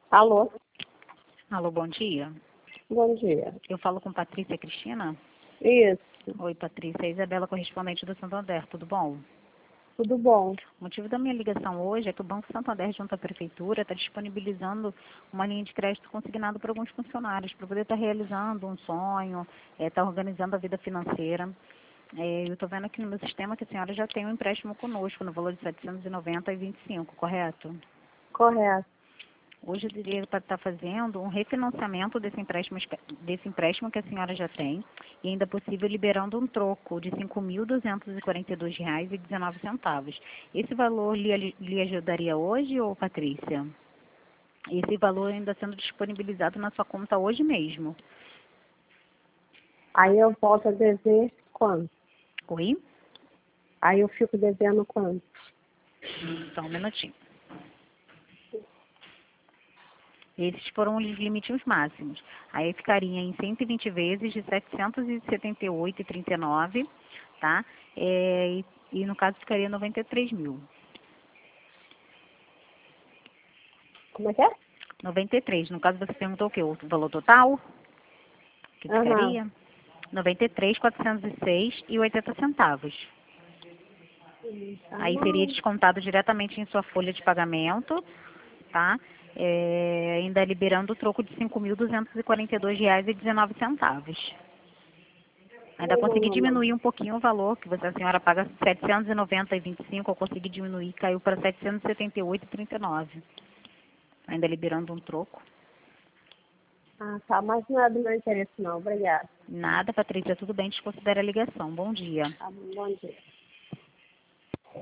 Alô, Alô, bom dia. bom dia. Eu falo com Patrícia Cristina? Isso, Oi, Patrícia. É Isabela, correspondente do Santander. Tudo bom? tudo bom? O motivo da minha ligação hoje é que o Banco Santander, junto à Prefeitura, está disponibilizando uma linha de crédito consignado para alguns funcionários, para poder estar realizando um sonho, estar organizando a vida financeira. Eu estou vendo aqui no meu sistema que a senhora já tem um empréstimo conosco, no valor de R$ 790,25, correto? Correto. Hoje eu diria para estar fazendo um refinanciamento desse empréstimo que a senhora já tem e ainda possível liberando um troco de R$ 5.242,19. Esse valor lhe ajudaria hoje, ou Patrícia? Esse valor ainda sendo disponibilizado na sua conta hoje mesmo. Aí eu volto a dever quanto? Oi? Aí eu fico devendo quanto? Só um minutinho. Esses foram os limites máximos. Aí ficaria em 120 vezes de R$ 778,39, tá? E no caso ficaria 93 mil. Como é que é? 93. No caso você perguntou o quê? O valor total? Que Aham. ficaria? 93.406,80 centavos. Tá Aí seria bom. descontado diretamente em sua folha de pagamento, tá? Ainda liberando o troco de R$ 5.242,19. Ainda Não, consegui não, não. diminuir um pouquinho o valor, que a senhora paga R$ 790,25, eu consegui diminuir, caiu para R$ 778,39. Ainda liberando um troco. Ah, tá, mas não é do meu interesse não, obrigada. Nada, Patrícia, tudo bem, desconsidera a ligação. Bom dia. Tá bom, bom dia.